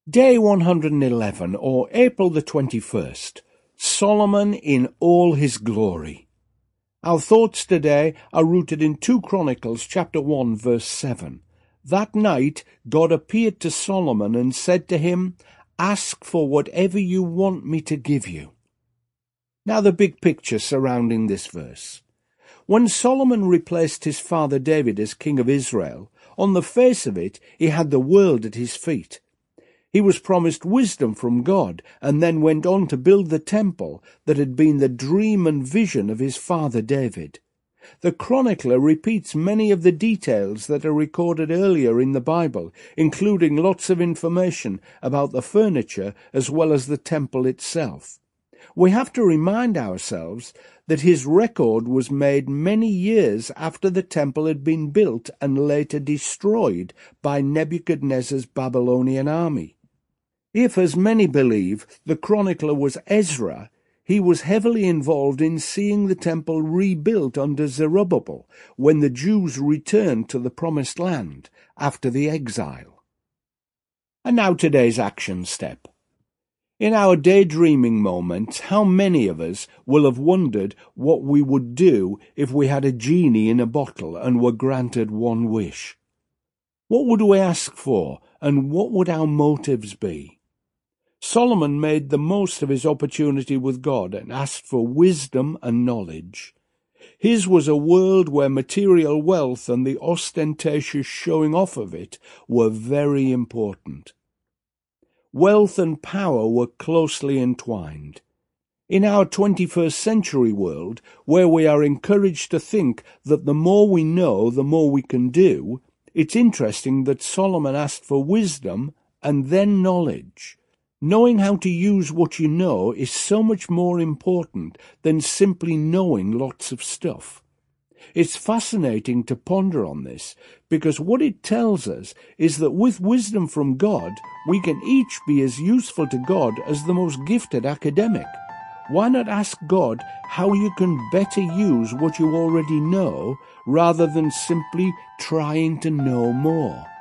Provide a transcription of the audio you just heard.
Day 111, or April the 21st, Solomon in all his glory. Our thoughts today are rooted in 2 Chronicles chapter 1 verse 7. That night God appeared to Solomon and said to him, "Ask for whatever you want me to give you." Now the big picture surrounding this verse. When Solomon replaced his father David as king of Israel, on the face of it he had the world at his feet. He was promised wisdom from God and then went on to build the temple that had been the dream and vision of his father David. The chronicler repeats many of the details that are recorded earlier in the Bible, including lots of information about the furniture as well as the temple itself. We have to remind ourselves that his record was made many years after the temple had been built and later destroyed by Nebuchadnezzar's Babylonian army. If, as many believe, the chronicler was Ezra, he was heavily involved in seeing the temple rebuilt under Zerubbabel when the Jews returned to the Promised Land after the exile. And now today's action step. In our daydreaming moments, how many of us will have wondered what we would do if we had a genie in a bottle and were granted one wish? What would we ask for, and what would our motives be? Solomon made the most of his opportunity with God and asked for wisdom and knowledge. His was a world where material wealth and the ostentatious showing off of it were very important. Wealth and power were closely entwined. In our 21st century world, where we are encouraged to think that the more we know, the more we can do, it's interesting that Solomon asked for wisdom and then knowledge. Knowing how to use what you know is so much more important than simply knowing lots of stuff. It's fascinating to ponder on this, because what it tells us is that with wisdom from God, we can each be as useful to God as the most gifted academic. Why not ask God how you can better use what you already know, rather than simply trying to know more?